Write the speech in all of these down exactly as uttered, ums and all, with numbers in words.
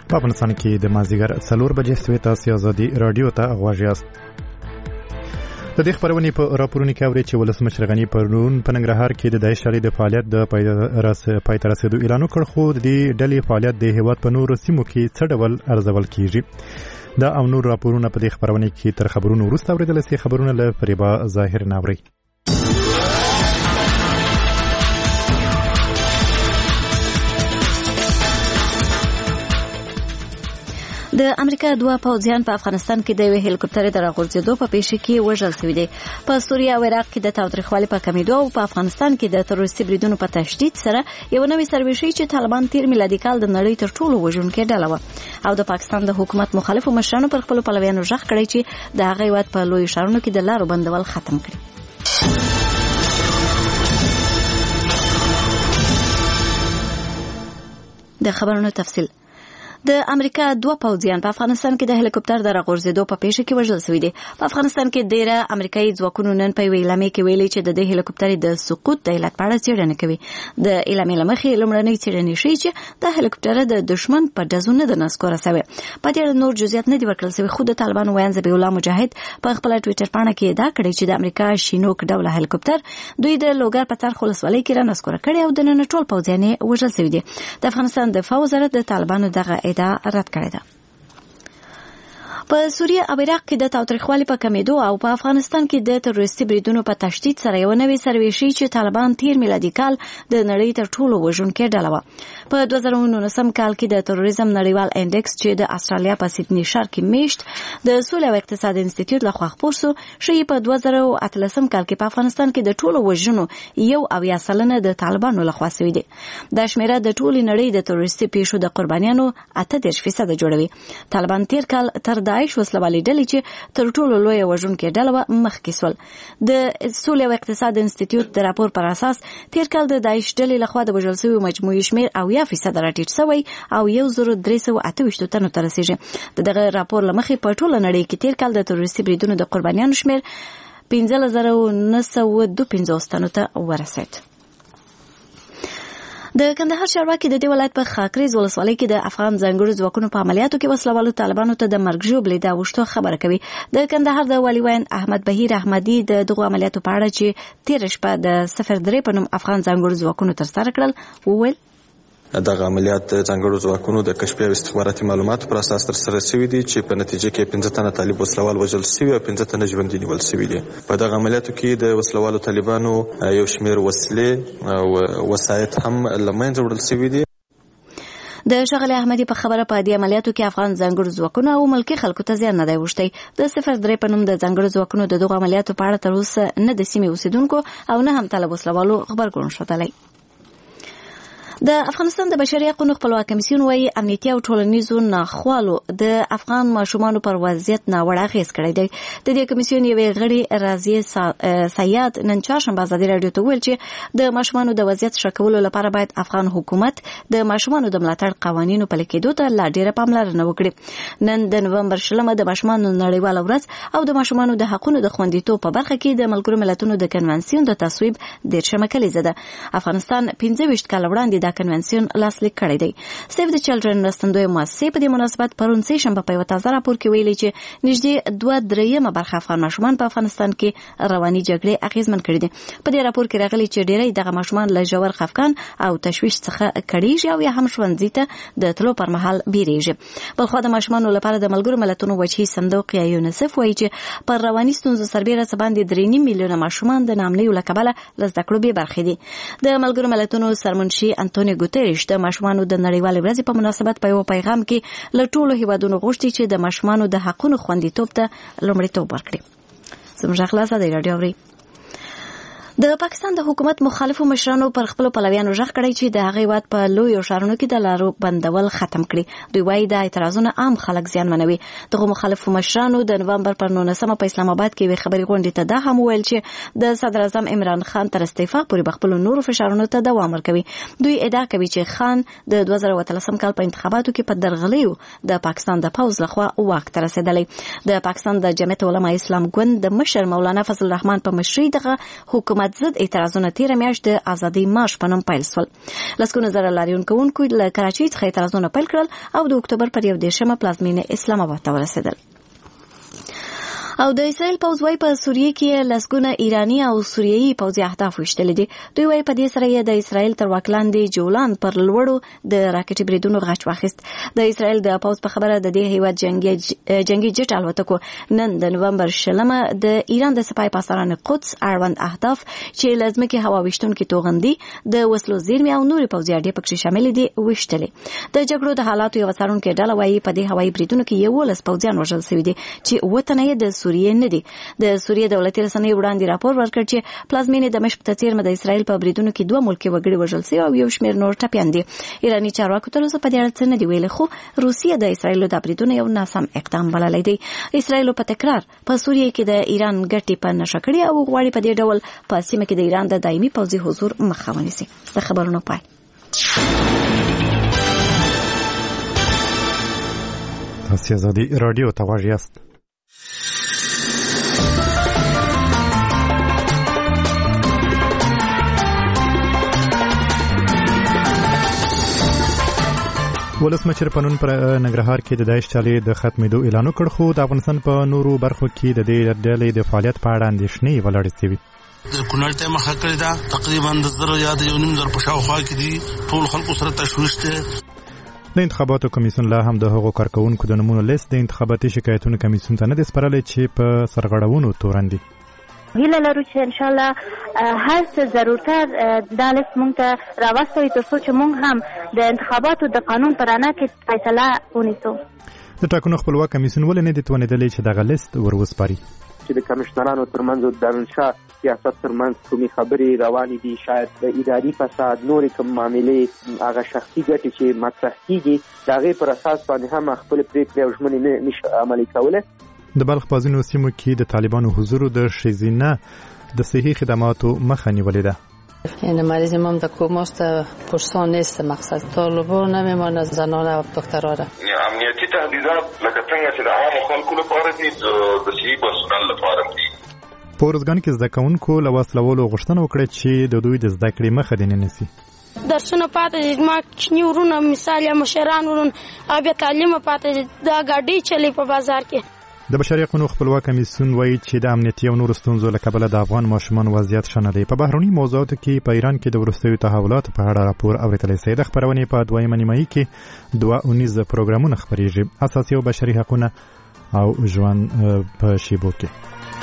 په افغانستان کې د مازدیګر څلور بجې سوي تاسو ازادي رادیو ته غوږ یاست. د دې خبرونې په راپورونو کې اوري چې ولسمشر غني پرون په ننګرهار کې د داعش ډلې د فعالیت د پای ته رسیدو اعلان وکړ، خو د دې ډلې فعالیت د هیواد په نورو سیمو کې څه ډول ارزول کیږي. دا او نور راپورونه په دې خبرونه کې تر خبرونو وروسته اوریدل شي. خبرونه له فریبا ظاهر ناوري. د امریکا دوه پوځیان په افغانستان کې د یو هلیکوپټر د راغورځېدو په پیښه کې وژل شوي دي. په سوریه او عراق کې د تاوتریخوالي په کمیدو او په افغانستان کې د تروریستي بریدونو په تشدید سره یو نوې سروې ښیي چې طالبان تیر میلادي کال د نړۍ تر ټولو وژونکې ډله وه او د پاکستان د حکومت مخالفو مشرانو پر خپلو پلویانو غږ کړی چې د هغه هیواد په لویو ښارونو کې د لارو بندول ختم کړي. د خبرونو تفصیل. د امریکا دوه پوځیان په افغانستان کې د هلیکوپټر د راغورځېدو په پیښه کې وژل شوي دي. په افغانستان کې ډیره امریکایي ځواکونو نن په یوه اعلامیه کې ویلي چې د دې هلیکوپټر د سقوط د علت په اړه څېړنه کوي. د اعلامیې له مخې لومړنۍ څېړنې ښیي چې د هلیکوپټر د دښمن په ډزو نه د نسکوره شوی. په دې اړه نور جزئیات نه دي ورکړل شوي، خو د طالبانو ویاند ذبیح الله مجاهد په خپله ټویټر پاڼه کې ادعا کړې چې د امریکا شینوک ډوله هلیکوپټر دوی د لوګر په څرخ ولسوالۍ کې رانسکوره کړې او د نن ټول پوځیان یې وژل شوي دي. د افغانستان دفاع وزارت د طالبانو دغه ادعا رد کړې ده. په سوریه او عراق کې د تاوتریخوالي په کمیدو او په افغانستان کې د تروریستي بریدونو په تشدید سره یو نوې سروې ښیي چې طالبان تیر میلادي کال د نړۍ تر ټولو وژونکې ډله وه. په دوه زره نولسم کال کې د تروریزم نړیوال انډکس چې د استرالیا په سیدني ښار کې میشت د سولې او اقتصاد انسټیټیوټ لخوا خپور شو، ښیي په دوه زره اتلسم کال کې په افغانستان کې د ټولو وژنو یو اویا سلنه د طالبانو لخوا شوي دي. دا شمیره د ټولې نړۍ د تروریستي پیښو د قربانیانو اته دېرش فیصده جوړوي. طالبان تیر کال تر داعش وسلوالې ډلې چې تر ټولو لویه وژونکې ډله وه مخکې سول. د سولې او اقتصاد انسټیټیوټ د راپور پر اساس تیر کال د داعش ډلې لخوا د وژل شویو مجموعي شمېر اویا فیصده راټیټ شوی او یو زرو درې سوه اته ویشتو تنو ته رسیږي. د دغه راپور له مخې په ټوله نړۍ کې تیر کال د تروریستي بریدونو د قربانیانو شمېر پنځلس زره نه سوه دوه پنځوس تنو ته ورسېد. د کندهار چارواکي د دې ولایت په خاکریز ولسوالۍ کې د افغان ځانګړو ځواکونو په عملیاتو کې وسلوالو طالبانو ته د مرګ ژوبلې د اوښتو خبره کوي. د کندهار د والي ویاند احمد بهیر احمدي د دغو عملیاتو په اړه چې تېره شپه د صفر درې په نوم افغان ځانګړو ځواکونو ترسره کړل وویل: دغه عملیات د ځانګړو ځواکونو د کشفي او استخباراتي معلوماتو پر اساس ترسره شوي دي چې په نتیجه کې پنځه تنه طالب وسلوال وژل شوي او پنځه تنه ژوندي نیول شوي دي. په دغه عملیاتو کې د وسلوالو طالبانو یو شمېر وسلې او وسایط هم له منځه وړل شوي دي. د ښاغلي احمدي په خبره په دې عملیاتو کې افغان ځانګړو ځواکونو او ملکي خلکو ته زیان نه دی اوښتی. د صفر درې په نوم د ځانګړو ځواکونو د دغو عملیاتو په اړه تر اوسه نه د سیمې اوسیدونکو او نه هم طالب وسلوالو غبرګون ښودلی. د افغانستان د بشري حقوقو خپلواک کمیسیون وايي امنیتي او ټولنیزو ناخوالو د افغان ماشومانو پر وضعیت ناوړه اغېز کړی دی. د دې کمیسیون یوې غړي راضیه سیاد نن چهارشنبه ازادي راډیو ته وویل چې د ماشومانو د وضعیت ښه کولو لپاره باید افغان حکومت د ماشومانو د ملاتړ قوانینو پلي کېدو ته لا ډېره پاملرنه وکړي. نن د نومبر شلمه د ماشومانو نړیواله ورځ او د ماشومانو د حقوقو د خوندیتوب په برخه کې د ملګرو ملتونو د کنونسیون د تصویب دېرشمه کلیزه ده. افغانستان پنځه ویشت کاله وړاندې کنونسیون لاسلیک کړی دی. سیف د چلډرن مرستندویه مؤسسې په دې مناسبت پرون سه شنبه په یوه تازه راپور کې ویلي چې نږدې دوه درېیمه برخه افغان ماشومان په افغانستان کې رواني جګړې اغېزمن کړي دي. په دې راپور کې راغلي چې ډېری دغه ماشومان له ژور خفګان او تشویش څخه کړېږي او یا هم ښوونځي ته د تلو پر مهال بیریږي. بلخوا د ماشومانو لپاره د ملګرو ملتونو وجهي صندوق یا یونیسف وایي چې پر رواني ستونزو سربیره څه باندې درې نیم میلیونه ماشومان د ناامنیو له کبله له زده کړو بې برخې دي. د ملګرو ملتونو سرمنشي انټونیو ګوتریش د ماشومانو د نړیوالې ورځې په مناسبت په یو پیغام کې له ټولو هیوادونو غوښتي چې د ماشومانو د حقونو خوندیتوب ته لومړیتوب ورکړي. زموږ خلاصه دی راډیو اوري. د پاکستان د حکومت مخالفو مشرانو پر خپل پلویانو غږ کړی چې د هغه هیواد په لویو ښارونو کې د لارو بندول ختم کړي. دوی وایي دا اعتراضونه عام خلک زیانمنوي. دغه مخالفو مشرانو د نومبر پر نولسمه په اسلام آباد کې یوې خبري غونډې ته دا هم وویل چې د صدر اعظم عمران خان تر استعفا پورې به خپلو نورو فشارونو ته دوام ورکوي. دوی ادعا کوي چې خان د دوه زره اتلسم کال په انتخاباتو کې په درغلیو د پاکستان د پوځ لخوا واک ته رسېدلی. د پاکستان د جمعیت علما اسلام ګوند د مشر مولانا فضل الرحمن په مشرۍ دغه حکومت هیواد ضد اعتراضونه تیره میاشت د ازادي مارش په نوم پیل شول. لسګونه زره لاریون کوونکو له کراچۍ څخه اعتراضونه پیل کړل او د اکتوبر پر یو دېرشمه پلازمینه اسلام آباد ته ورسېدل. او د اسرائیل پوځ وايي په سوریه کې لسګونه ایرانی او سوریایي پوځي اهداف وشتل دي. دوی وايي په دې سره یې د اسرائیل تر واک لاندې جولان پر لوړو د راکټي بریدونو غچ واخیست. د اسرائیل د پوځ په خبره د دې هیواد جنگي جنگي جټ الوتکو نن د نومبر شلمه د ایران د سپای پاساران قدس اړوند اهداف چې لازمه کې هوا وشتونکو توغندي د وسلو زیرمې او نوري پوځي اډې پکې شامل دي وشتلې. د جګړو د حالاتو یو څارونکو ډله وايي په دې هوایي بریدونو کې یو لس پوځیان وژل شوي دي چې وطن یې د سوریه نه دي. د سوریه دولتي رسنۍ وړاندې راپور ورکړ چې پلازمینه دمشق ته څیرمه د اسرائیل په بریدونو کې دوه ملکي وګړي وژل شوي او یو شمېر نور ټپیان دي. ایراني چارواکو تر اوسه په دې اړه څه نه دي ویلي، خو روسیه د اسرائیل د بریدونو یو ناسم اقدام بللی دی. اسرائیل په تکرار په سوریه کې د ایران ګټې په نشه کړې او غواړي په دې ډول په سیمه کې د ایران د دایمي پوځي حضور مخه ونیسي. د خبرونو پای. تاسو ازادي رادیو ته غواړئ یاست. ولسمشر پنون پر ننګرهار کې د داعش چالي د ختمېدو اعلان وکړ، خو د افغانستان په نورو برخو کې د دې ډلې د فعالیت په اړه اندېښنې ولاړې شوې. د کونړ ته مخه کړې ده، تقریبا د زر یا د یو نیم زر په شاوخوا کې دي. ټول خلکو سره تشویش ده. د انتخاباتو کمیسیون لا هم د هغو کارکونکو د نمونو لیست د انتخاباتي شکایتونو کمیسیون ته نه دی سپارلی چې په سرغړونو تورن دي. هیله لرو چې ان شاء الله هر څه ضرورت دا لیست مونږ ته راوستوي تر څو چې مونږ هم د انتخاباتو د قانون په رڼا کې فیصله ونیسو. د ټاکنو خپلواک کمیسیون ولې نه دی توانېدلی چې دغه لیست ور وسپاري؟ چې د کمشنرانو ترمنځ او د دارالانشا سیاست ترمنځ کومې خبرې روانې دي، شاید د اداري فساد نورې کوم معاملې هغه شخصي ګټې چې مطرح کېږي د هغې پر اساس باندې هم خپلې پرېکړې او ژمنې نه نشي عملي کولی. د بلخ په ځینو سیمو کې د طالبانو حضور د ښځینه د صحي خدماتو مخه نیولې ده. این مریض ما در کوماست، پرسان نیست. مقصد طالبان نمیماند زنان و دکترها را. امنیتی تهدیدات لکه څنګه چې د عامو خلکو لپاره دي د صحي پرسونل لپاره دي. په ورځګان کې زده کوونکو له وسلولو غوښتنه وکړه چې د دوی د زده کړې مخه دې نه نیسي. درسونه پاتې دي، ما کوچني ورونه مثال یا مشران ورون بیا تعلیم پاتې دي، دا ګاډۍ چلی په بازار کې. د بشري حقوقو خپلواک کمیسیون وایي چې د امنیتي او نورو ستونزو له کبله د افغان ماشومانو وضعیت ښه نه دی. په بهرني موضوعاتو کې په ایران کې د وروستیو تحولاتو په اړه راپور اورېدلی شئ. د خپرونې په دویمه نیمایي کې دوه اونیز پروګرامونه خپرېږي، اساسي او بشري حقونه او ژوند په شیبو کې.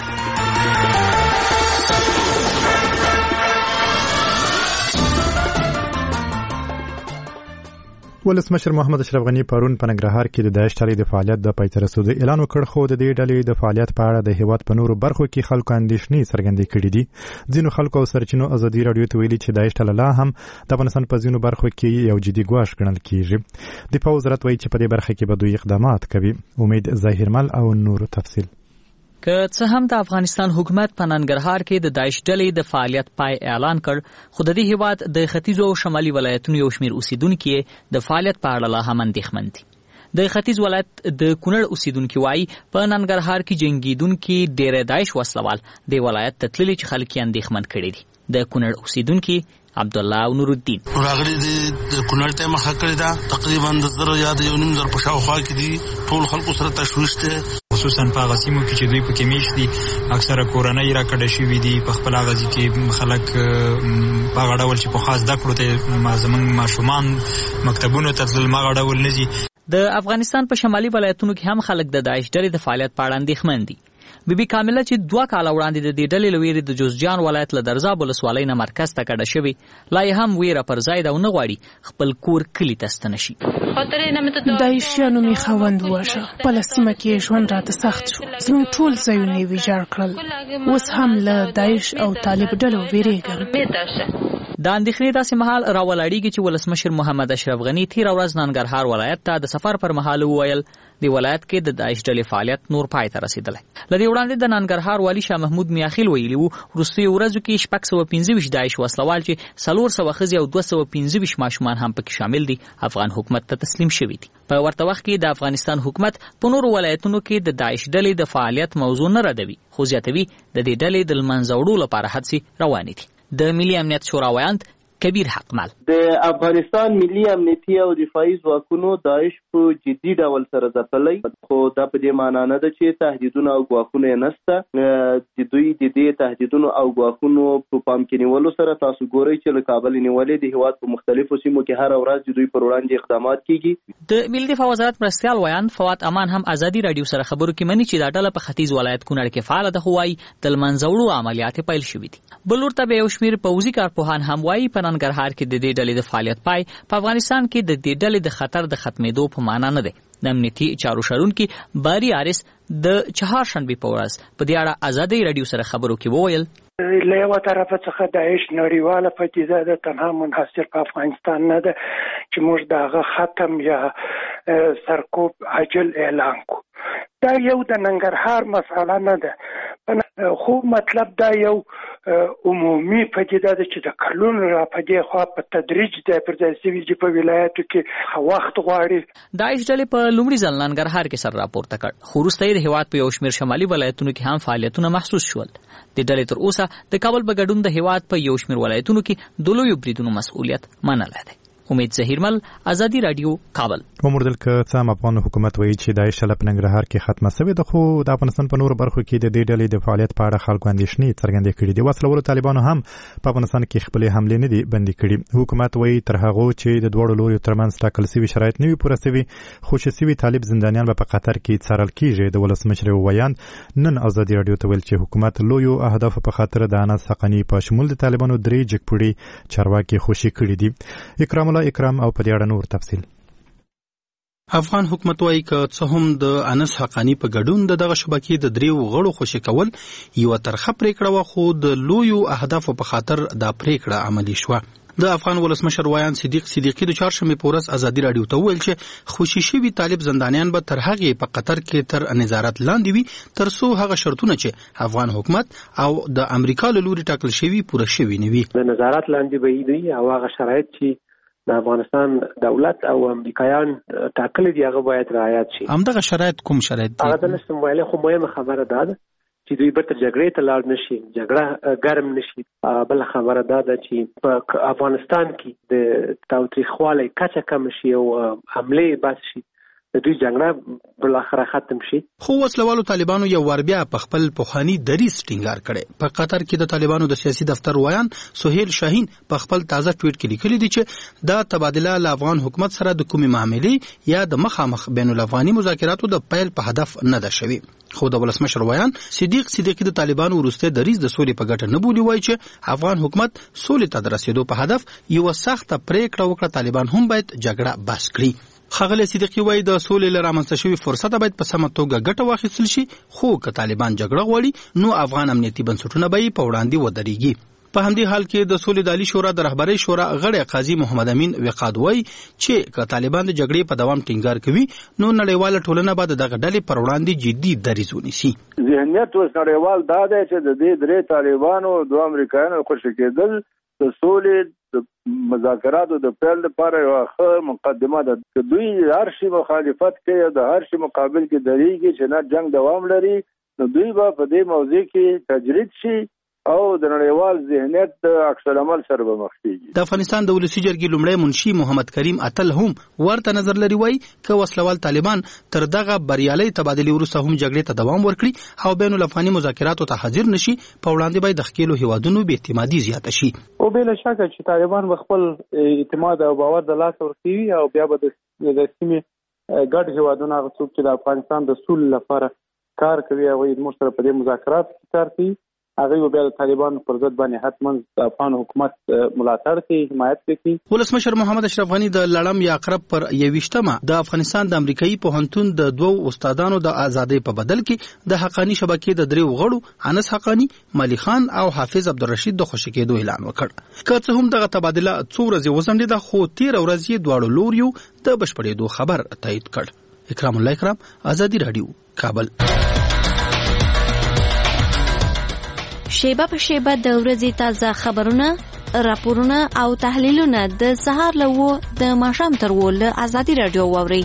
ولسمشر محمد اشرف غنی پرون په ننګرهار کې د داعش ډلې د فعالیت د پای ته رسېدو اعلان وکړ، خو د دې ډلې د فعالیت په اړه د هیواد په نورو برخو کې خلکو اندېښنې څرګندې کړې دي. ځینو خلکو او سرچینو ازادي راډیو ته ویلي چې داعش ډله لا هم د افغانستان په ځینو برخو کې یو جدي ګواښ ګڼل کېږي. دفاع وزارت وایي چې په دې برخه کې به دوی اقدامات کوي. امید ظاهرمل او نور تفصیل. که څه هم د افغانستان حکومت په ننګرهار کې د داعش ډلې د فعالیت پای اعلان کړ، خو د دې هیواد د ختیځو او شمالي ولایتونو یو شمېر اوسیدونکي د فعالیت په اړه لا هم اندېښمن دي. د ختیځ ولایت د کونړ اوسیدونکي وایي په ننګرهار کې جنګیدونکي ډېر داعش وسلوال د ولایت ته تللي چې خلک یې اندېښمن کړي دي. د کونړ اوسیدونکي عبدالله او نور الدین راغلي د کونړ ته مخه کړې ده، تقریبا د زر یا د یو نیم زر په شاوخوا کې دي. ټول خلکو سره تشویش ده، خصوصا په هغه سیمو کې چې دوی پکې میشت دي. اکثره کورنۍ راکړه شوي دي په خپل هغه ځای کې خلک په هغه ډول چې پخوا زده کړو ته زموږ ماشومان مکتبونو ته تلل هغه ډول نه ځي. د افغانستان په شمالي ولایتونو کې هم خلک د داعش ډلې د فعالیت په اړه اندېښمن دي. بیبي کامله چې دوه کاله وړاندې د دې ډلې له ویرې د جوزجان ولایت له درزاب ولسوالۍ نه مرکز ته کډه شوې، لا یې هم ویره پر ځای ده او نه غواړي خپل کور کلي ته ستنه شي. داعشیانو مې خاوند وواژه، خپله سیمه کې ژوند راته سخت شو، زموږ ټول ځایونه یې ویجاړ کړل. اوس هم له داعش او طالب ډلو ویرېږم. د اندېښنې داسې مهال راولاړېږي چې ولسمشر محمد اشرف غني تېره ورځ ننګرهار ولایت ته د سفر پر مهال وویل د ولایت کې د داعش ډلې فعالیت نور پای ته رسېدلی. له دې وړاندې د ننګرهار والي شاه محمود میاخیل ویلي وو وروستیو ورځو کې شپږ سوه پنځه ویشت داعش وسلوال چې څلور سوه ښځې او دوه سوه پنځه ویشت ماشومان هم پکې شامل دي افغان حکومت ته تسلیم شوي دي. په ورته وخت کې د افغانستان حکومت په نورو ولایتونو کې د داعش ډلې د فعالیت موضوع نه ردوي، خو زیاتوي د دې ډلې د لمنځه وړو لپاره هڅې روانې دي. د ملي امنیت شورا ویاند کبیر حقمل د افغانستان ملي امنیتي او دفاعي ځواکونو داعش په جدي ډول سره ځپلی، خو دا په دې معنا نه ده چې تهدیدونه او ګواښونه یې نشته. د دوی د دې تهدیدونو او ګواښونو په پام کې نیولو سره تاسو ګورئ چې له کابل نیولې د هیواد په مختلفو سیمو کې هر ورځ د دوی پر وړاندې اقدامات کیږي. د ملي دفاع وزارت مرستیال ویاند فواد امان هم ازادي رادیو سره خبرو کې مني چې دا ډله په ختیځ ولایت کونړ کې فعاله ده، خو وايي د لمنځه وړو عملیات پیل شوي دي. بل ورته به یو شمېر پوځي کارپوهان هم وايي په ننګرهار کې د دې ډلې د فعالیت پای په افغانستان کې د دې ډلې د خطر د ختمېدو په معنا نه دی. د امنیتي چارو شارونکي باری آرس د چهارشنبې په ورځ په دې اړه ازادي رادیو سره خبرو کې وویل له یوه طرفه څخه داعش نړیواله پدیده ده، تنها منحصر په افغانستان نه ده چې موږ د هغه ختم یا سرکوب عاجل اعلان کو. دا یو د ننګرهار مسئله نه ده، خو مطلب دا یو عمومي پدیده ده چې د کلونو را په دې خوا په تدریج ځای پر ځای سوي چې په ولایاتو کې وخت غواړي. داعش ډلې په لومړي ځل ننګرهار کې سر راپورته کړ، خو وروسته یې د هېواد په یو شمېر شمالي ولایتونو کې هم فعالیتونه محسوس شول. د ډلې تر اوسه د کابل په ګډون د هېواد په یو شمېر ولایتونو کې د لویو بریدونو مسؤلیت منلی دی. امید ظهیرمل، ازادي رادیو، کابل. ومردل که څه هم افغان حکومت وایي چې داعش ډله په ننګرهار کې ختمه سوې ده، خو د افغانستان په نورو برخو کې د دې ډلې د فعالیت په اړه خلکو اندېښنې څرګندې کړي دي. وسلوالو طالبانو هم په افغانستان کې خپلې حملې نه دي بندي کړي. حکومت وایي تر هغو چې د دواړو لوریو ترمنځ ټاکل سوي شرایط نه وي پوره سوي، خوشي سوي طالب زندانیان به په قطر کې څارل کیږي. د ولسمشر ویاند نن ازادي رادیو ته ویل چې حکومت لویو اهدافو په خاطر د انس حقانی په شمول د طالبانو درې جګپوړي چارواکي خوشي کړي دي. اکرام الله اکرام او په نور تفصیل. افغان حکومت وايي که څه هم د انس حقانی په ګډون د دغه شبکې د دریو غړو خوشي کول یو ترخه پریکړه و، خو د لویو اهدافو په خاطر دا پریکړه عملی شوه. د افغان ولسمشر ویاند صدیق صدیقی د چهارشنبې په ورځ ازادي رادیو ته وویل چې خوشي شوي طالب زندانیان به تر هغې په قطر کې تر نظارت لاندې وي تر څو هغه شرطونه چې افغان حکومت او د امریکا له لوري ټاکل شوي پوره شوي نه وي. د نظارت لاندې به وي او هغه شرایط چې د افغانستان دولت او امریکایان ټاکلي دي هغه باید رعایت شي. همدغه شرایط کوم شرایط دي؟ هغه نشم ویلی، خو مهمه خبره دا ده چې دوی بیرته جګړې ته لاړ نشي، جګړه ګرم نشي. بل خبره دا ده چې په افغانستان کې د تاوتریخوالي کچه کم شي او حملې بس شي، د دوی جګړه بالاخره ختم شي. خو وسلوالو طالبانو یو ور بیا په خپل پخواني دریځ ټینګار کړي. په قطر کې د طالبانو د سیاسي دفتر ویان سهیل شاهین په خپل تازه ټویټ کې لیکلي دي چې دا تبادله له افغان حکومت سره د کومې معاملې یا د مخامخ بین الافغاني مذاکراتو د پیل په هدف نه ده شوی. خو د ولسمشر ویان صدیق صدیقی د طالبانو وروسته دریځ د سولې په ګټه نه بولي، وایي چې افغان حکومت سولې ته د رسیدو په هدف یو سخته پریکړه وکړه، طالبان هم باید جګړه بس کړي. ښاغلی صدیقی وایي د سولې له رامنځته شوي فرصت باید په سمه توګه ګټه واخیستل شي، خو که طالبان جګړه غواړي نو افغان امنیتي بنسټونه به یې په وړاندې ودرېږي. په همدې حال کې د سولې د عالي شورا د رهبرۍ شورا غړی قاضي محمد امین وقاد وایي چې که طالبان د جګړې په دوام ټینګار کوي نو نړیواله ټولنه به د دغه ډلې پر وړاندې جدي دریځ ونیسي. ذهنیت اوس نړیوال دا دی چې د دې درې طالبانو دوه امریکایانو خوشي کېدل د سولې د مذاکراتو د پیل لپاره یو ښه مقدمه ده. که دوی هر شي مخالفت کوي او د هر شي مقابل کې درېږي چې نه جنگ دوام لري، نو دوی به په دې موضوع کې تجرید شي او د نړیوال ذهنیت د عکس العمل سره به مخ کېږي. د افغانستان د ولسي جرګې لومړی منشي محمد کریم اتل هم ورته نظر لري، وایي که وسلوال طالبان تر دغه بریالۍ تبادلې وروسته هم جګړې ته دوام ورکړي او بین الافغاني مذاکراتو ته حاضر نشي، په وړاندې باید د ښکېلو هیوادونو بې اعتمادي زیاته شي. او بلا شکه چې طالبان به خپل اعتماد او باور د لاسه ورکوي او بیا به د سیمې ګډ هیوادونه هغه څوک چې د افغانستان د سولې لپاره کار کوي هغوی زموږ سره په دې مذاکراتو کې کار کوي هغه بیا د طالبانو پر ضد باندې حتما د افغان حکومت ملاتړ کوي، حمایت کوي. ولسمشر محمد اشرف غنی د لړم یا عقرب پر یوویشتمه د افغانستان د امریکایي پوهنتون د دوو استادانو د ازادۍ په بدل کې د حقانی شبکې د دریو غړو انس حقانی، مالی خان او حافظ عبدالرشید د خوشی کېدو اعلان وکړ. که څه هم دغه تبادله څو ورځې وځنډېده، خو تیر ورځ یې دواړو لوریو د بشپړېدو خبر تایید کړ. اکرام الله اکرام، آزادی رادیو، کابل. شیبه په شیبه د ورځې تازه خبرونه، راپورونه او تحلیلونه د سهار له و د ماښام تر و له آزادي رادیو واورئ.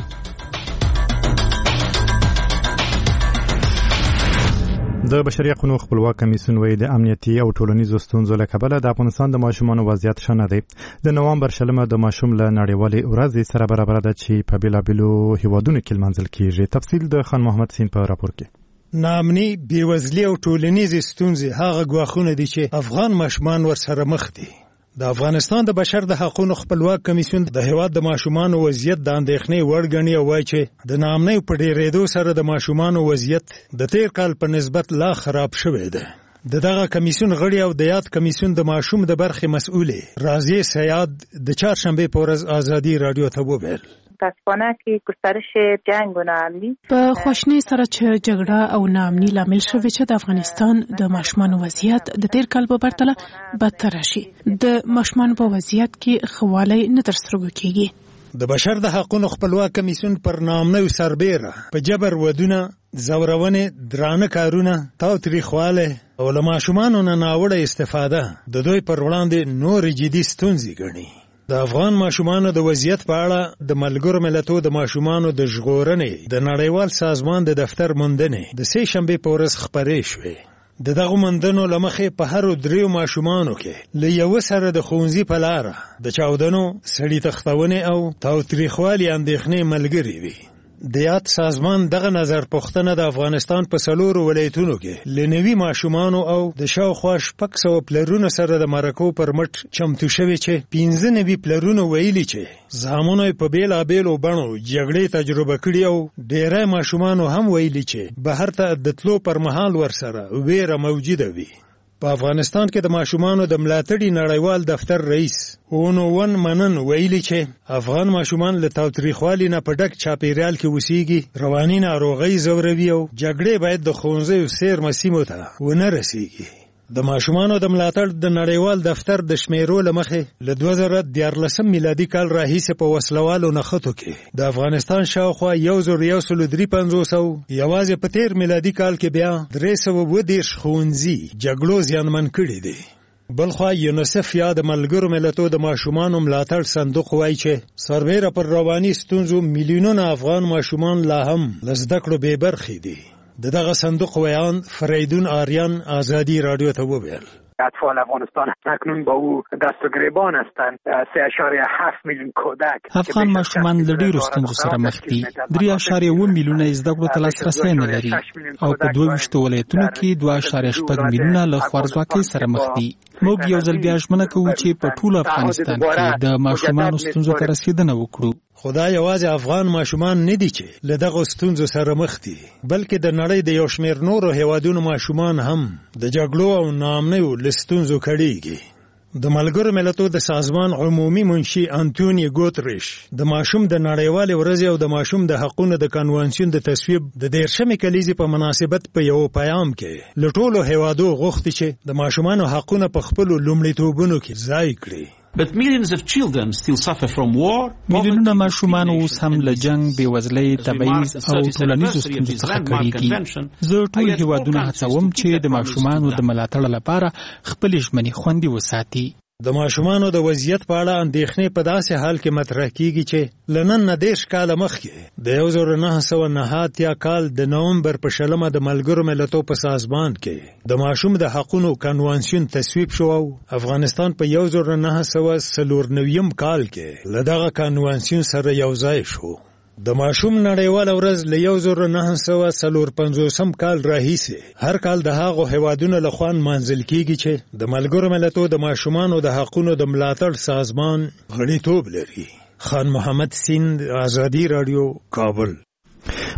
د بشري حقوقو خپلواک کمیسیون وایي د امنیتي او ټولنیزو ستونزو له کبله د افغانستان د ماشومانو وضعیت ښه نه دی. د نوامبر شلمه د ماشوم له نړیوالې ورځې سره برابره ده چې په بېلابېلو هیوادونو کې لمانځل کیږي. تفصیل د خان محمد سین په راپور کې. ناامني، بېوزلي او ټولنیزې ستونزې هغه ګواښونه دي چې افغان ماشومان ورسره مخ دي. د افغانستان د بشر د حقوقو خپلواک کمیسیون د هیواد د ماشومانو وضعیت د اندېښنې وړ ګڼي او وایي چې د ناامنۍ په ډېرېدو سره د ماشومانو وضعیت د تیر کال په نسبت لا خراب شوی دی. د دغه کمیسیون غړي او د یاد کمیسیون د ماشوم د برخې مسؤلې رازیه سیاد د چهارشنبه په ورځ آزادي رادیو ته وویل متاسفانه که گسترش جنگ و ناامنی په خوشنی سره چې جګړه او ناامني لامل شوی چې د افغانستان د ماشومانو وضعیت د تیر کال په پرتله بدتر شي. د ماشومانو په وضعیت کې خواله نه تر سترګو کیږي. د بشر د حقوقو خپلواک کمیسیون پر ناامنۍ سربېره په جبر ودونه، زورونې، درانه کارونه، تاوتریخواله او له ماشومانو نه ناوړه استفاده د دوی پر وړاندې نور جدي ستونزې ګڼي. د افغان ماشومانو د وضعیت په اړه د ملګرو ملتونو د ماشومانو د ژغورنې د نړیوال سازمان د دفتر موندنې د سې شنبې په ورځ خپرې شوې. د دغه موندنو له مخې په هرو دریو ماشومانو کې له یوه سره د ښوونځي په لاره د چاودنو، سړي تښتونې او تاوتریخوالي اندېښنې ملګرې وي. د یاد سازمان دغه نظر پوښتنه د افغانستان په څلورو ولایتونو کې له نوي ماشومانو او د شاوخوا شپږ سوه پلرونو سره د مرکو پر مټ چمتو شوي چې پنځه نوي پلرونو ویلي چې زامنو یې په بېلابېلو بڼو جګړې تجربه کړي او ډېری ماشومانو هم ویلي چې بهر ته د تلو پر مهال ورسره ویره موجوده وي. په افغانستان کې د ماشومانو د ملاتړي نړیوال دفتر رئیس اونو ون منن ویلي چې افغان ماشومان له تاوتریخوالي نه په ډک چاپیریال کې اوسېږي، رواني ناروغۍ ځوروي او جګړې باید د ښوونځیو څېرمه سیمو ته ونه رسېږي. د ماشومانو د ملاتړ د نړیوال دفتر د شمیرو له مخې له دوه زره دیارلسم میلادي کال راهیسې په وسلوالو نښتو کې د افغانستان شاوخوا یو زر یو سلو درې پنځوس او یوازې په تیر میلادي کال کې بیا درې سوه اووه دېرش ښوونځي جګړو زیانمن کړي دي. بلخوا یونیسف یا د ملګرو ملتونو د ماشومانو ملاتړ صندوق وایي چې سربیره پر رواني ستونزو میلیونونه افغان ماشومان لا هم له زده کړو بې برخې دي. د دغه صندوق ویان فریدون آریان آزادی رادیو ته وویل اطفال افغانستان اکنون با او دست و گریبان هستند. سه اعشاریه هفت میلیون کودک افغان ماشومان له ډېرو ستونزو سره مخ دي. درې اعشاریه اووه میلیونه زده کړو ته لاسرسی نه لري او په دوه ویشتو ولایتونو کې دوه اعشاریه شپږ میلیونه له خوارځواکۍ سره مخ دي. موږ یو ځل بیا ژمنه کوو چې په ټول افغانستان کې د ماشومانو ستونزو ته رسیدنه وکړو. خدا یوازې افغان ماشومان نه دي چې له دغه ستونزو سره مخ دي، بلکې د نړۍ د یو شمېر نورو هیوادونو ماشومان هم د جګړو او ناامنیو له ستونزو کړېږي. د ملګرو ملتونو د سازمان عمومي منشي انټونیو ګوتریش د ماشوم د نړیوالې ورځې او د ماشوم د حقوقو د کنوانسیون د تصویب د دیرشمې کلیزې په مناسبت په یو پیغام کې له ټولو هیوادو غوښتي چې د ماشومانو حقونه په خپلو لومړیتوبونو کې ځای کړي. But millions of children still suffer from war. میلیونونه ماشومان اوس هم له جنگ، بېوزلۍ، تبعیض او ټولنیزو ستونزو څخه کړېږي. زه ټول هیوادونه هڅوم چې د ماشومانو د ملاتړ لپاره خپلې ژمنې خوندي وساتي. د ماشومانو د وضعیت په اړه اندېښنې په داسې حال کې مطرح کیږي چې له نن نه دېرش کاله مخکې د یو زر نهه سوه نهه اتیا کال د نومبر په شلمه د ملګرو ملتونو په سازمان کې د ماشوم د حقوقو کنوانسیون تصویب شو او افغانستان په یو زر نهه سوه څلور نویم کال کې له دغه کنوانسیون سره یو ځای شو. د ماشوم نړیواله ورځ له یو زر نهه سوه څلور پنځوسم کال راهیسې هر کال د هغو هیوادونو لخوا نمانځل کیږي چې د ملګرو ملتونو د ماشومانو د حقوقو د ملاتړ سازمان غړیتوب لري. خان محمد سیند، آزادی رادیو، کابل.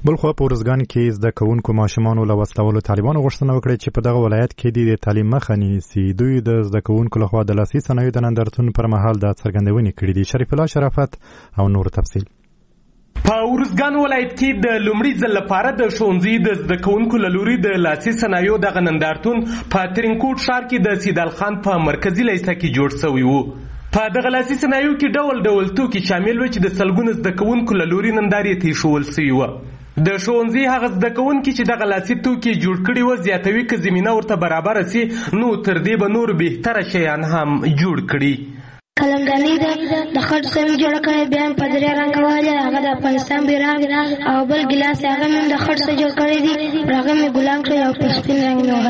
بلخو په ورزګان کې زده کوونکو ماشومانو له وسلوالو طالبانو غوښتنه وکړه چې په دغه ولایت کې د تعلیم مخه نیسي. دوی د زده کوونکو لخوا د لاسي صنایعو د نندارتون پر مهال د څرګندونې کړې دي. شریف الله شرافت او نور تفصیل. په ورزګان ولایت کې د لومړي ځل لپاره د ښوونځي د زده کوونکو له لوري د لاسي صنایعو دغه نندارتون په ترینکوټ ښار کې د سیدال خان په مرکزي لیسه کې جوړ شوی و. په دغه لاسي صنایعو کې ډول ډول توکي شامل و چې د سلګونو زده کوونکو له لوري نندارې ته ایښودل سوي وه. د ښوونځي هغه زده کوونکي چې دغه لاسي توکي جوړ کړي وه زیاتوي که زمینه ورته برابره سي نو تر دې به نور بهتره شیان هم جوړ کړي. قلمداني د خټ څخه جوړه کړې، بیا په درې رنګه واله هغه د افغانستان بیرغ او بل ګلاس هغه هم د خټ څخه جوړ کړی دي، هغه مې ګلان کړی او په سپین رنګ مې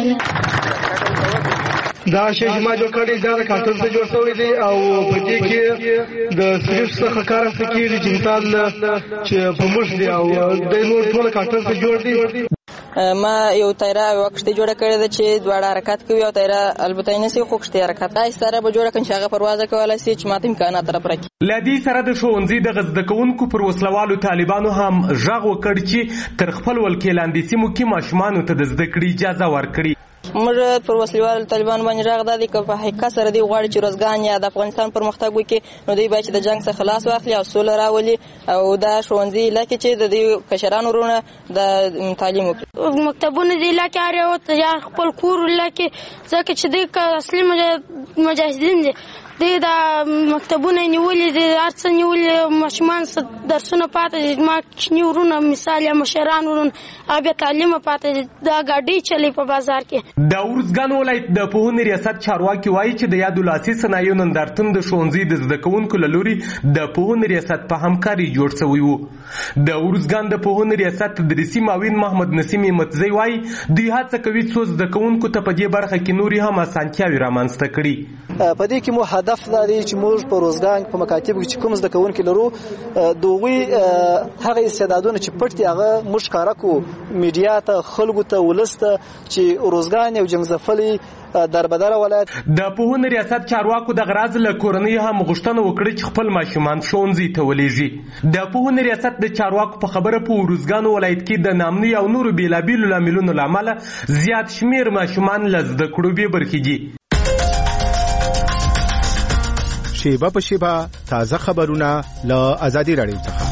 وهلی. دا شی چې ما جوړ کړی دا د کارتون څخه جوړ شوی دی او په دې کې د سریف څخه کار اخیستل کېږي چې مثال چې په موږ دی او د نور ټول کارتون څخه جوړ دی. ما یو تایره یوه کښتۍ جوړه کړې ده چې دواړه حرکت کوي او تایره البته یې نسي خو کښتۍ حرکت دا ستاره به جوړه کړم چې هغه پروازه کولی سي چې ماته امکانات راپوره کړي. له دې سره د ښوونځي دغه زده کوونکو پر وسلوالو طالبانو هم غږ وکړ چې تر خپل ولکې لاندې سیمو کې ماشومانو ته د زده کړې اجازه ورکړي. موږ پر وسلوالو طالبانو باندې غږ دا دی که په حقیقت سره دوی غواړي چې روزګان یا د افغانستان پرمختګ وکړي نو دوی باید چې د جنګ څخه خلاص واخلي او سوله راولي او دا ښوونځي علاقې چې د دوی کشران ورونه د تعلیم وکړي. مکتبونه د علاقې هر یو یا خپل کور علاقې ځکه چې دوی که اصلي مجاهدین دي دوی دا مکتبونه نیولي دي هر څه نیولي ماشومان درسونه پاته دي. ما کوچني ورونه مثال یا مشران ورونه او بیا تعلیم پاته دي دا ګاډۍ چلی په بازار کې. د ورزګان ولایت د پوهنې ریاست چارواکي وایي چې د یادو لاسي صنایعو نندارتون د ښوونځي د زده کوونکو له لوري د پوهنې ریاست په همکاري جوړ شوی و. د ورزګان د پوهنې ریاست تدریسي معاون محمد نسیم متزی وایي دوی هڅه کوي څو زده کوونکو ته په دې برخه کې نورې هم اسانتیاوې رامنځته کړي. په دې کې مو هدف دا دی چې موږ په روزګان په مکاتبو کې چې کوم زده کوونکي لرو د هغوی هغه استعدادونه چې پټ دي هغه موږ ښکاره کړو میډیا ته، خلکو ته، ولس ته چې روزګان یو جنګ دربدره ولایت. د پوهنې ریاست چارواکو دغه راز له کورنۍ هم غوښتنه وکړه چې خپل ماشومان ښوونځي ته ولېږي. د پوهنې ریاست د چارواکو په خبره په ورزګان ولایت کې د نامني او نورو بېلابېلو لاملونو له امله زیات شمېر ماشومان له زده کړو بې برخې دي. شیبه په شیبه تازه خبرونه له ازادي راډیو څخه.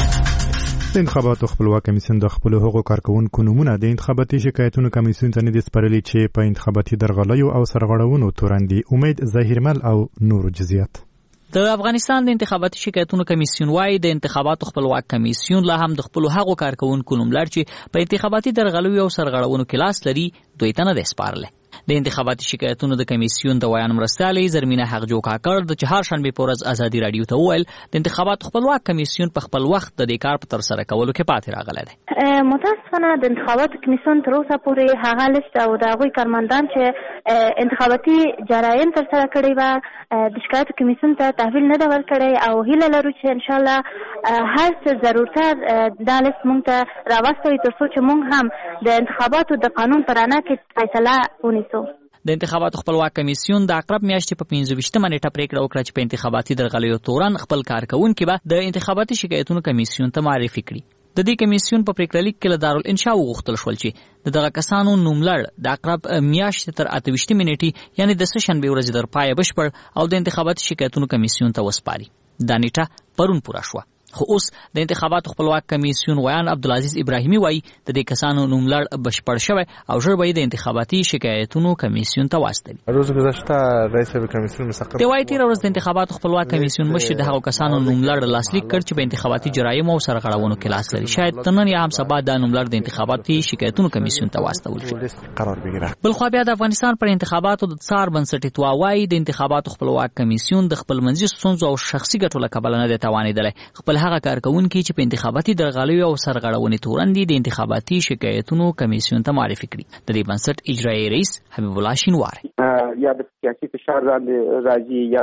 د انتخاباتو خپلواک کمیسیون د خپلو حقوقو کارکوونکو نومونه د انتخاباتي شکایتونو کمیسیون ته نه دي سپارلي چې په انتخاباتي درغلیو او سرغړونو تورن دي. امید ظاهرمل او نور جزئیات. د افغانستان د انتخاباتي شکایتونو کمیسیون وايي د انتخاباتو خپلواک کمیسیون لا هم د خپلو حقوقو کارکوونکو نوملړ چې په انتخاباتي درغلیو او سرغړونو کې لاس لري دوی ته نه دي سپارلي. د انتخاباتي شکایتونو د کمیسیون د ویان مرستیالي زرمینه حقجو کاکړ د چهارشنبه په ورځ ازادي رادیو ته وویل د انتخاباتو خپلواک کمیسیون په خپل وخت د دې کار په ترسره کولو کې پاتې راغلی دی. متاسفانه د انتخاباتو کمیسیون تر اوسه پورې هغه لیست او د هغوی کارمندان چې انتخاباتي جرایم ترسره کړي وه د شکایتو کمیسیون ته تحویل نه ده ورکړی او هیله لرو چې انشاءالله هر څه ضرورت دا لیست موږ ته راوستوي تر څو چې موږ هم د انتخاباتو د قانون په رڼا کې فیصله ونیسو. د انتخاباتو خپلواک کمیسیون د عقرب میاشتې په پنځه ویشتمه نیټه پریکړه وکړه چې په انتخاباتي درغلیو تورن خپل کارکوونکي به د انتخاباتي شکایتونو کمیسیون ته معرفي کړي. د دې کمیسیون په پریکړه لیک کې له دارالانشا وغوښتل شول چې د دغه کسانو نوملړ د عقرب میاشتې تر اته ویشتمې نیټې یعنې د سهشنبې ورځې تر پایه بشپړ او د انتخاباتي شکایتونو کمیسیون ته وسپاري. دا نیټه پرون پوره شوه. خو اوس د انتخاباتو خپلواک کمیسیون ویان عبدالعزیز ابراهیمی وایي د دې کسانو نوملړ بشپړ شوی او ژر به یې د انتخاباتي شکایتونو کمیسیون ته واستوي. روز گذشته رئیس کمیسیون مسقط د وایي تېره ورځ د انتخاباتو خپلواک کمیسیون مشر د هغو کسانو نوملړ لاسلیک کړ چې په انتخاباتي جرایمو او سرغړونو کې لاس لري. شاید تر نن یا هم سبا دا نوملړ د انتخاباتي شکایتونو کمیسیون ته واستول شي. قرار بگیره. بلخوا بیا د افغانستان پر انتخاباتو د څار بنسټیتوا وایي د انتخاباتو خپلواک کمیسیون د خپلمنځي ستونزو او شخصي ګټو له کبله نه دی توانېدلی خپل هغه کارکوونکي چې په انتخاباتي درغلیو او سرغړونې تورن دي د انتخاباتي شکایتونو کمیسیون ته معرفي کړي. د دې بنسټ اجرایي رئیس حبیب الله شینواری یا د سیاسي فشار باندې راځي یا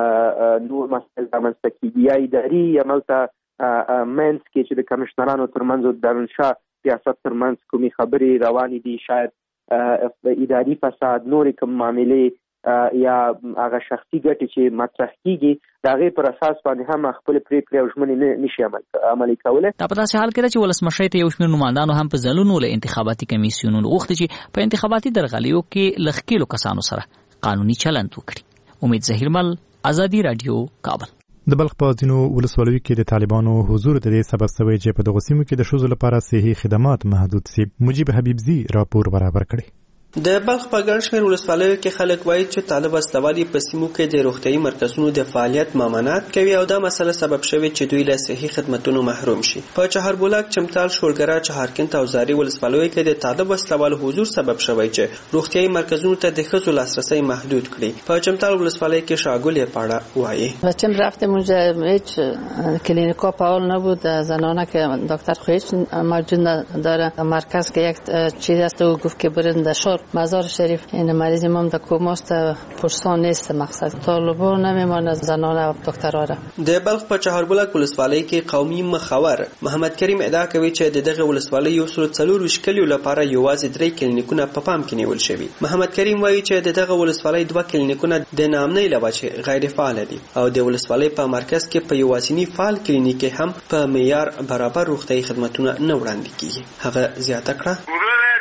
نور مسایل رامنځته کېږي یا اداري یا ملته منځ کې چې د کمشنرانو ترمنځ د دارالانشا سیاست ترمنځ کومې خبرې روانې دي، شاید اداري فساد، نورې کوم معاملې یا هغه شخصي ګټې چې مطرح کیږي د هغې پر اساس باندې هم خپل پریکړې او ژمنې نشي عملي کولی. دا په داسې حال کې ده چې ولسمشر ته یو شمېر نمایندانو هم په ځلونو له انتخاباتي کمیسیونونو غوښتي چې په انتخاباتي درغلیو کې له ښکېلو کسانو سره قانوني چلند وکړي. امید ظهیرمل، ازادي راډیو، کابل. د بلخ په ځینو ولسوالیو کې د طالبانو حضور د دې سبب شوی چې په دغو سیمو کې د ښځو لپاره صحي خدمات محدود سي. مجيب حبیبزي راپور برابر کړی. د بلخ په ګڼ شمېر ولسوالیو کې خلک وایي چې طالب استوالي په سیمو کې د روغتیايي مرکزونو د فعالیت ممانعت کوي او دا مسله سبب شوی چې دوی له صحي خدماتونو محروم شي. په چهاربولاک، چمتال، شولګره، چهارکند او زاري ولسوالیو کې د طالب استوالو حضور سبب شوی چې روغتیايي مرکزونو ته د ښځو لاسرسی محدود کړي. په چمتال ولسوالی کې شاګل پاړه وایي بچم رفتم اونجا هیچ کلینیکا فعال نبود، زنانه که دکتر خودش موجود نداره. مرکز که یک چیز است و گفت که برن در شهر مزار شریف این مریض ما در کوماست، پرسان نیست. مقصد طالبان نمیماند زنانه و دکترها را. د بلخ په چهاربولاک ولسوالی کې قومي مخور محمد کریم ادعا کوي چې د دغه ولسوالی یو سل څلور کلیو لپاره یوازې درې کلینیکونه په پام کې نیول شوي. محمد کریم وایي چې د دغه ولسوالی دوه کلینیکونه د نامنۍ له وجې غیر فعال دي او د ولسوالی په مرکز کې په یوازینی فعال کلینیک هم په معیار برابر روغتیايي خدماتونه نه وړاندې کیږي. هغه زیاته کړه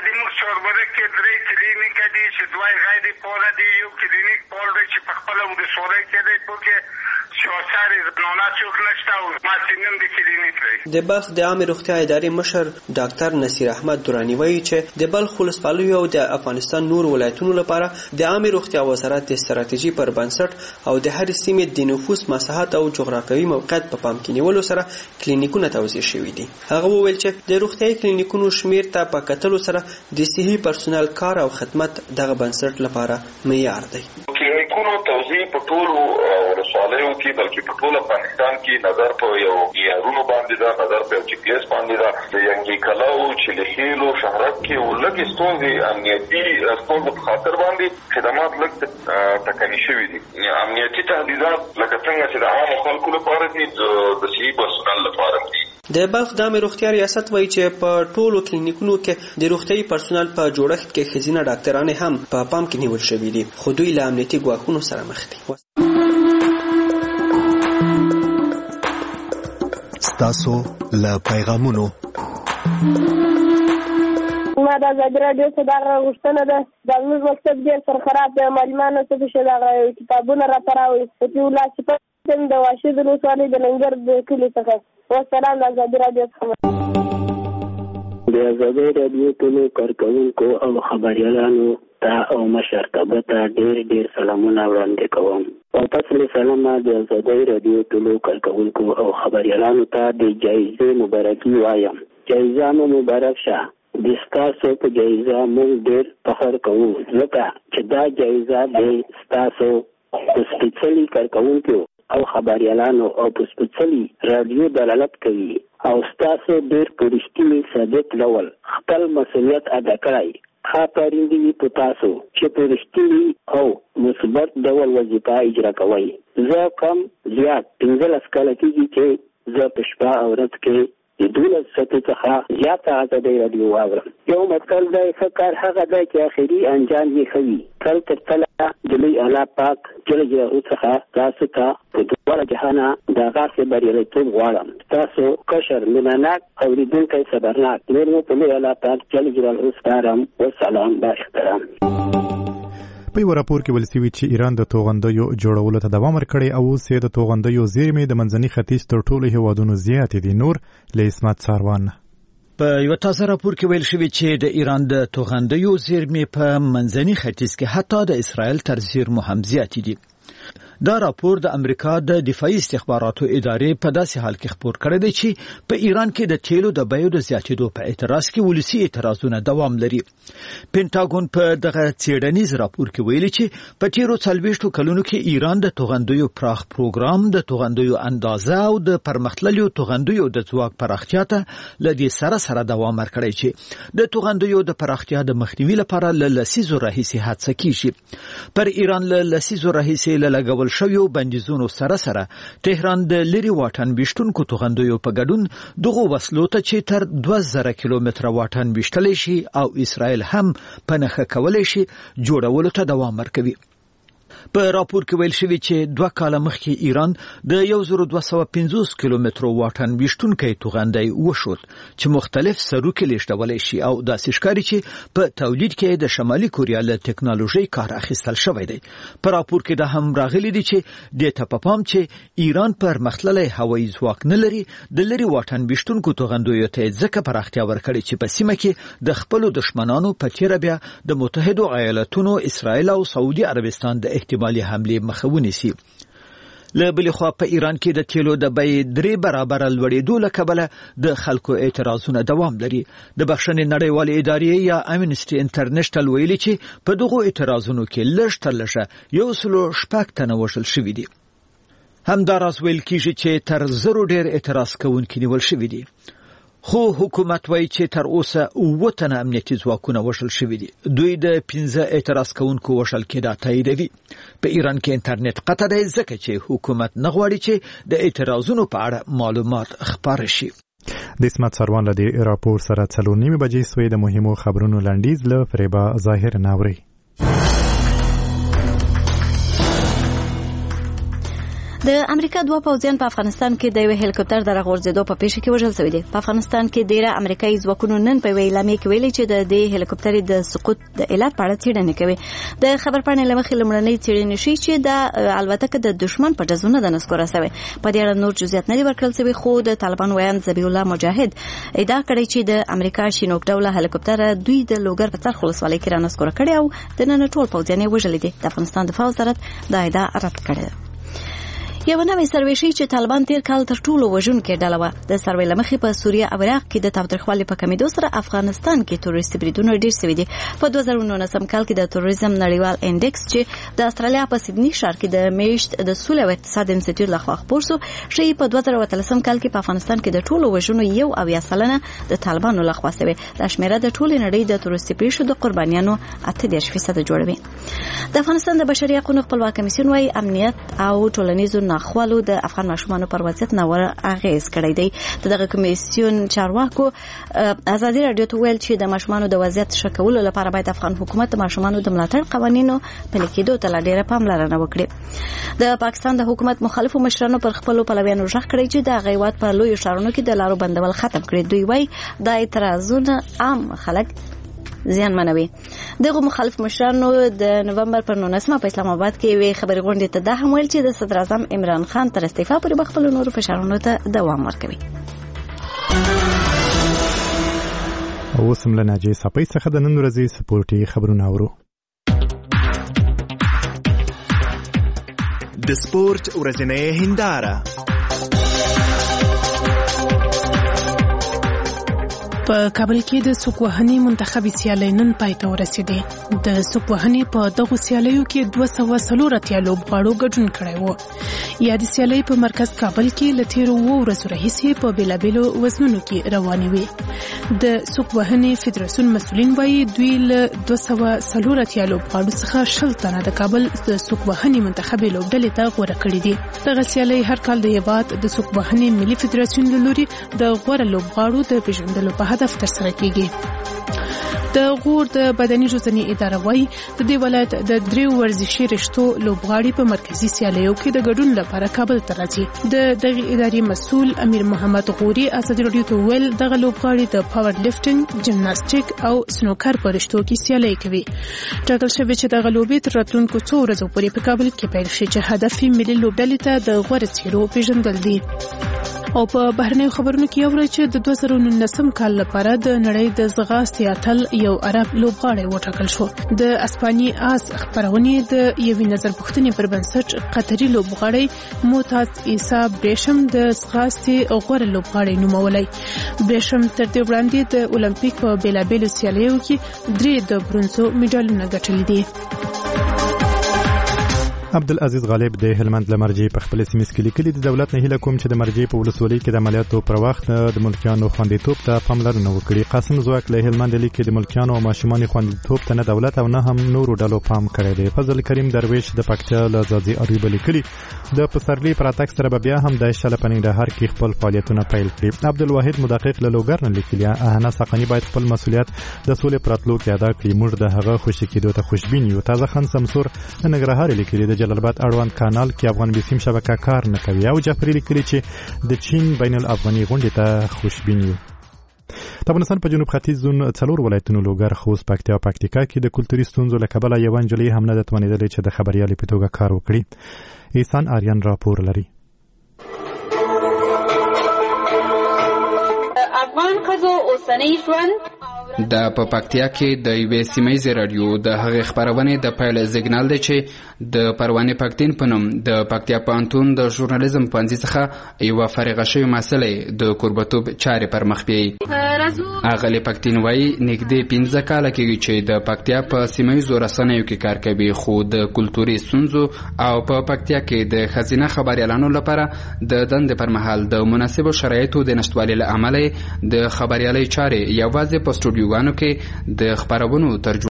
د بلخ د عامه روغتیا ادارې مشر ډاکټر نصیر احمد دورانی وایي چې د بلخ ولسوالۍ او د افغانستان نور ولایتونو لپاره د عامه روغتیا وزارت د ستراتیژي پر بنسټ او د هر سیمې د نفوس مساحت او جغرافیوي موقعیت په پام کې نیولو سره کلینیکونه توزیع شوي دي. هغه وویل چې د روغتیايي کلینیکونو شمیر ته په کتلو سره د صحي پرسونل کار او خدمت دغه بنسټ لپاره معیار دی. کلینیکونو توزیع په ټولو ولسوالیو کې بلکې په ټول افغانستان کې نظر په یو معیارونو باندې ده، نظر په جی پی ایس باندې ده. د ینګي کلاو چې له هیلو شهرت کې ولګي ستونزې امنیتي ستونزو په خاطر باندې خدمات لږ ټکني شوي دي. امنیتي تهدیدات لکه څنګه چې د عامو خلکو لپاره دي د صحي پرسونل لپاره دي. د بلخ د عامه روغتیا ریاست وایي چې په ټولو کلینیکونو کې د روغتیايي پرسونل په جوړښت کې ښځینه ډاکټرانې هم په پام کې نیول شوي دي، خو دوی له امنیتي ګواښونو سره مخ دي. ستاسو له پیغامونو ما د ازادي راډیو څخه دا غوښتنه ده د زموږ مکتب ډېر سرخراب دی، معلمانو څه شي دغه کتابونه راته راوړي چې ولاسي پټن د واشي د ولسوالۍ د لنګر د کلي څخه. والسلام د ازادي راډیو څخه. د ازادي راډیو ټولو کارکوونکو او خبريالانو ته او مشرتابه ته ډېر ډېر سلامونه وړاندې کوم. او پس له سلامه د ازادي راډیو ټولو کارکوونکو او خبريالانو ته د جایزې مبارکي وایم. جایزه مو مبارک شه. د ستاسو په جایزه موږ ډېر فخر کوو ځکه چې دا جایزه د ستاسو په سپېڅلي کارکوونکو او خبريالانو او په سپېڅلي رادیو دلالت کوي او ستاسو ډېر په رښتیني صادق ډول خپل مسؤلیت ادا کړئ. آفرین دې وي په تاسو چې په رښتیني او مثبت ډول وظیفه اجرا کوئ. زه کم زیات پنځلس کاله کېږي چې زه په شپه او ورځ کې د دولس سطحې څخه زیاته ازادي راډیو واورم. یو متل دی ښه کار هغه دی چې آخري انجام یې ښه وي. تل تر تله د لوی الله پاک جل جلاله څخه تاسو ته په دواړه جهانه د هغسې بریالیتوب غواړم. تاسو کشر مینهناک اورېدونکی صبرناک نور مو په لوی الله پاک جل جلاله سپارم. والسلام با احترام. په یو راپور کې ویل شوي چې ایران د توغندیو جوړولو ته دوام ورکړی او اوس یې د توغندیو زیرمې د منځني ختیځ تر ټولو هېوادونو زیاتې دي. نور له اسمت ساروان. په یو تازه راپور کې ویل شوي چې د ایران د توغندیو زیرمې په منځني ختیځ کې حتی د اسرائیل تر زیرمو هم زیاتې دي. دا راپور د امریکا د دفاعي استخباراتو ادارې په داسې حال کې خپور کړی دی چې په ایران کې د تیلو د بیو د زیاتېدو په اعتراض کې ولسي اعتراضونه دوام لري. پینټاګون په دغه څېړنیز راپور کې ویلي چې په تیرو څلوېښتو کلونو کې ایران د توغندیو پراخ پروګرام، د توغندیو اندازه او د پرمختللو توغندیو د ځواک پراختیا ته له دې سره سره دوام ورکړی چې د توغندیو د پراختیا د مخنیوي لپاره له لسیزو راهیسې هڅه کیږي. پر ایران له لسیزو راهیسې له لګول شویو بندیزونو سره سره تهران د لري واټن ویشتونکو توغندیو په ګډون دغه وسلو ته چې تر دوه زره کیلومتره واټن ویشتلی شي او اسرائیل هم په نښه کولی شي جوړولو ته دوام ورکوي. په راپور کې ویل شوی چې دوه کاله مخکې ایران د یو زر دوه سوه پنځوس کیلومترو واټن ویشتونکی توغندی وشود چې مختلف سروکي لیږدولی شي او داسې ښکاري چې په تولید کې د شمالي کوریا له ټکنالوژۍ کار اخیستل شوی دی. په راپور کې دا هم راغلی دی چې دې ته په پام چې ایران پرمختللی هوایي ځواک نه لري، د لرې واټن ویشتونکو توغندیو ته ځکه پراختیا ورکړې چې په سیمه کې د خپلو دښمنانو په تیره بیا د متحدو ایالاتونو، اسرائیل او سعودي عربستان د احتمالي حملې مخه ونیسي. له بلې خوا په ایران کې د تیلو د بیې درې برابره لوړېدو له کبله د خلکو اعتراضونه دوام لري. د بخښنې نړیوالې ادارې یا امنسټي انټرنیشنل ویلي چې په دغو اعتراضونو کې لږ تر لږه یو سلو شپږ تنه وژل شوي دي. همداراز ویل کېږي چې تر زرو ډېر اعتراض کوونکي نیول شوي دي. خو حکومت وایي چې تر اوسه اووه تنه امنیتي ځواکونه وژل شوي دي. دوی د پنځه اعتراض کوونکو وژل کېدا تاییدوي. په ایران کې انټرنیټ قطع دی ځکه چې حکومت نه غواړي چې د اعتراضونو په اړه معلومات خپاره شي. د اسمت سروان له دې راپور سره څلور نیمې بجې سوې د مهمو خبرونو لنډیز له فریبا ظاهر ناوري. د امریکا دوه پوځیان په افغانستان کې د یو هلیکوپټر د راغورځېدو په پیښه کې وژل شوي دي. په افغانستان کې ډیره امریکایي ځواکونو نن په یوه اعلامیه کې ویلي چې د دې هلیکوپټر د سقوط د علت په اړه څېړنې کوي. د خبرپاڼې له مخې لومړنۍ څېړنې ښیي چې د الوتکه د دښمن په ډزونه ده نسکوره شوې. په دې اړه نور جزئیات نه دي ورکړل شوي، خو د طالبان ویاند ذبیح الله مجاهد ادعا کړې چې د امریکا شینوک ډوله هلیکوپټر دوی د لوګر په څرخ ولسوالۍ کې را نسکوره کړې او د نن ټول پوځیان یې وژلي دي. د افغانستان دفاع وزارت دا ادعا رد کړې ده. یو نوې سروې ښیي چې طالبان تیر کال تر ټولو وژونکې ډله وه. د سروې له مخې په سوریه او عراق کې د تاوتریخوالي په کمېدو سره افغانستان کې تروریستي بریدونه ډېر شوي دي. په دوه زره نولسم کال کې د تروریزم نړیوال انډکس چې د استرالیا په سیدني ښار کې د میشت د سولې او اقتصاد انسټیټیوټ لخوا خپور شو، ښیي په دوه زره اتلسم کال کې په افغانستان کې د ټولو وژنو یو اویا سلنه د طالبانو لخوا شوې. دا شمیره د ټولې نړۍ د تروریستي پیښو د قربانیانو اته دېرش فیصده جوړوي. د افغانستان د بشري حقوقو خپلواک کمیسیون وايي امنیت او ټولنیزو ناخوالو د افغان ماشومانو پر وضعیت نور اغیز کړی دی. دغه کمیسیون چارواکو ازادي رادیو ته ویل چې د ماشومانو د وضعیت ښه کولو لپاره باید افغان حکومت د ماشومانو د ملاتړ قوانینو پلي کېدو ته لا ډېره پاملرنه وکړي. د پاکستان د حکومت مخالفو مشرانو پر خپلو پلویانو غږ کړی چې د هغه هېواد په لویو ښارونو کې د لارو بندول ختم کړي. دوی وایي دا اعتراضونه عام خلک زیان منوي. دغه مخالف مشرانو د نومبر پر نولسمه په اسلام آباد کې یوې خبري غونډې ته دا هم ویل چې د صدر اعظم عمران خان تر استعفا پورې به خپلو نورو فشارونو ته دوام ورکوي. اوس هم له ناجیې ساپۍ څخه د نن ورځې سپورټي خبرونه اورو. د سپورټ ورځنۍ هنداره. په کابل کې د سوک وهنې منتخبي سیالۍ نن پای ته ورسېدې. د سوک وهنې په دغو سیالیو کې دوه سوه څلور اتیا لوبغاړو ګډون کړی و. یا د سیالۍ په مرکز کابل کې له تېرو اووه ورځو راهیسې په بېلابېلو وزنونو کې روانې وې. د سوک وهنې فدراسیون مسؤلین وایي دوی له دوه سوه څلور اتیا لوبغاړو څخه شل تنه د کابل د سوک وهنې منتخبي لوبډلې ته غوره کړي دي. دغه سیالۍ هر کال د هېواد د سوک وهنې ملي فدراسیون له لوري د غوره لوبغاړو د پېژندلو په هدف ترسره کیږي. د غور د بدني روزنې اداره وایي د دې ولایت د دریو ورزشي رشتو لوبغاړي په مرکزي سیالیو کې د ګډون لپاره کابل ته راځي. د دغه ادارې مسؤل امیر محمد غوري ازادي راډیو ته ویل دغه لوبغاړي د پاور لفټینګ، جمناستیک او سنوکر په رشتو کې سیالي کوي. ټاکل شوی چې دغه لوبې تر راتلونکو څو ورځو پورې په کابل کې پیل شي چې هدف یې ملي لوبډلې ته د غوره څېرو پېژندل دي. او په بهرنیو خبرونو کې اوري چې د دوه زره نولسم کال لپاره د نړۍ د ځغاستې اتل یو عرب لوبغاړی وټاکل شو. د اسپاني آس خپرونې د یوې نظر پوښتنې پر بنسټ قطري لوبغاړی موتاز عیسی بریشم د ځغاستې غوره لوبغاړی نومولی. بریشم تر دې وړاندې د اولمپیک په بېلابېلو سیالیو کې درې د برونزو میډالونه ګټلي دي. عبدالعزیز غالب د هلمند لمرجی په خپل سیمه کې لیکلي د دولت نه هیله کوم چې د مرجی په ولسوالۍ کې د عملیاتو پر وخت د ملکیانو خوندیتوب ته پاملرنه وکړي. قاسم زواک له هلمند لیکي د ملکیانو او ماشومان خوندیتوب ته نه دولت او نه هم نورو ډلو پام کړی دی. فضل کریم درویش د پکتیا له ځاځي اریوب لیکلي د پسرلی پر اتاک سره بیا هم د شل پنځه کې خپل فعالیتونه پیل کړي. عبدالواحد مدقق له لوګر نه لیکلي اهنا ساقنی باید خپل مسولیت د سولې پراتلو کې ادا کړي. موږ د هغه خوشی کېدو ته خوشبین یو. تازه خان سمسور ننګرهار لیکلي د جلال آباد اړوند کانال کې افغان بیسیم شبکه کار نه کوي. او جعفری لیکلي چې د چین بین الافغاني غونډې ته خوشبین یو. د افغانستان په جنوب ختیځ زون څلور ولایتونو لوګر، خوست، پکتیا او پکتیکا کې د کلتوري ستونزو له کبله یوه نجلۍ هم نه ده توانېدلې چې د خبریالۍ په توګه کار وکړي. احسان آریان راپور لري. افغان ښځو اوسنی ژوند د په پکتیا کې د یوې سیمهیزې راډیو د هغې خپرونې د پیل زیګنال دی چې د پروانې پکتین په نوم د پکتیا پوهنتون د ژورنالیزم پوهنځي څخه یوه فارغه شوې محصلې د کوربتوب چارې پر مخ بیایي. اغلې پکتین وایي نږدې پنځه کاله کېږي چې د پکتیا په سیمهیزو رسنیو کې کار کوي، خو د کلتوري ستونزو او په پکتیا کې د ښځینه خبریالانو لپاره د دندې پر مهال د مناسبو شرایطو د نشتوالي له امله د خبریالۍ چارې یوازې په سټوډیوګانو کې د خپرونو ترجمه